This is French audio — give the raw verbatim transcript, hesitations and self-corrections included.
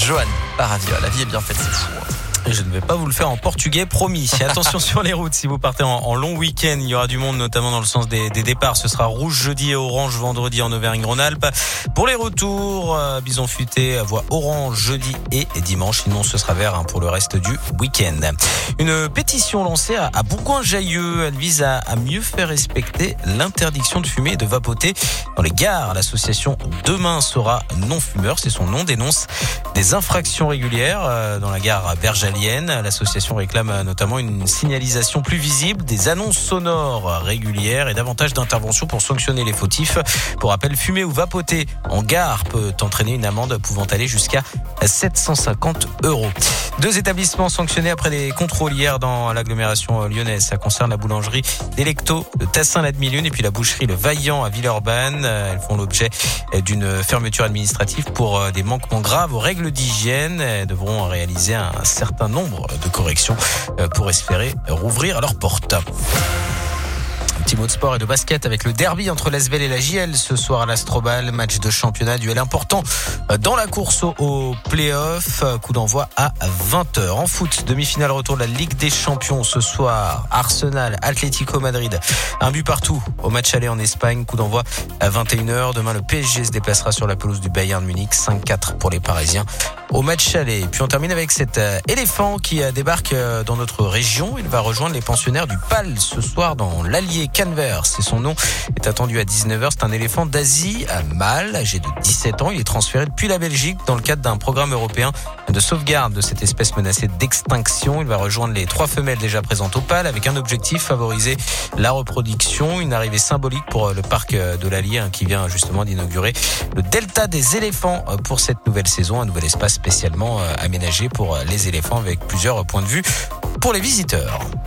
Johan Paravia, la vie est bien faite, c'est fou. Et je ne vais pas vous le faire en portugais, promis. Attention sur les routes, si vous partez en, en long week-end, il y aura du monde, notamment dans le sens des, des départs. Ce sera rouge jeudi et orange vendredi en Auvergne-Rhône-Alpes. Pour les retours, euh, Bison Futé voit orange jeudi et dimanche. Sinon, ce sera vert hein, pour le reste du week-end. Une pétition lancée à, à Bourgoin-Jallieu. Elle vise à, à mieux faire respecter l'interdiction de fumer et de vapoter dans les gares. L'association Demain sera non-fumeur, c'est son nom, dénonce des infractions régulières euh, dans la gare Berger. L'association réclame notamment une signalisation plus visible, des annonces sonores régulières et davantage d'interventions pour sanctionner les fautifs. Pour rappel, fumer ou vapoter en gare peut entraîner une amende pouvant aller jusqu'à sept cent cinquante euros. Deux établissements sanctionnés après des contrôles hier dans l'agglomération lyonnaise. Ça concerne la boulangerie Delecto de Tassin-la-Demi-Lune et puis la boucherie Le Vaillant à Villeurbanne. Elles font l'objet d'une fermeture administrative pour des manquements graves aux règles d'hygiène. Elles devront réaliser un certain nombre de corrections pour espérer rouvrir leurs portes. Un petit mot de sport et de basket avec le derby entre l'Asvel et la J L ce soir à l'Astrobal. Match de championnat, duel important dans la course au play-off. Coup d'envoi à vingt heures. En foot, demi-finale retour de la Ligue des Champions ce soir. Arsenal, Atlético Madrid. Un but partout au match aller en Espagne. Coup d'envoi à vingt et une heures. Demain, le P S G se déplacera sur la pelouse du Bayern Munich. cinq quatre pour les Parisiens au match aller. Puis on termine avec cet éléphant qui débarque dans notre région. Il va rejoindre les pensionnaires du P A L ce soir dans l'Allier Canvers. C'est son nom, est attendu à dix-neuf heures. C'est un éléphant d'Asie mâle, âgé de dix-sept ans. Il est transféré depuis la Belgique dans le cadre d'un programme européen de sauvegarde de cette espèce menacée d'extinction. Il va rejoindre les trois femelles déjà présentes au P A L avec un objectif, favoriser la reproduction. Une arrivée symbolique pour le parc de l'Allier qui vient justement d'inaugurer le Delta des éléphants pour cette nouvelle saison. Un nouvel espace spécialement aménagé pour les éléphants avec plusieurs points de vue pour les visiteurs.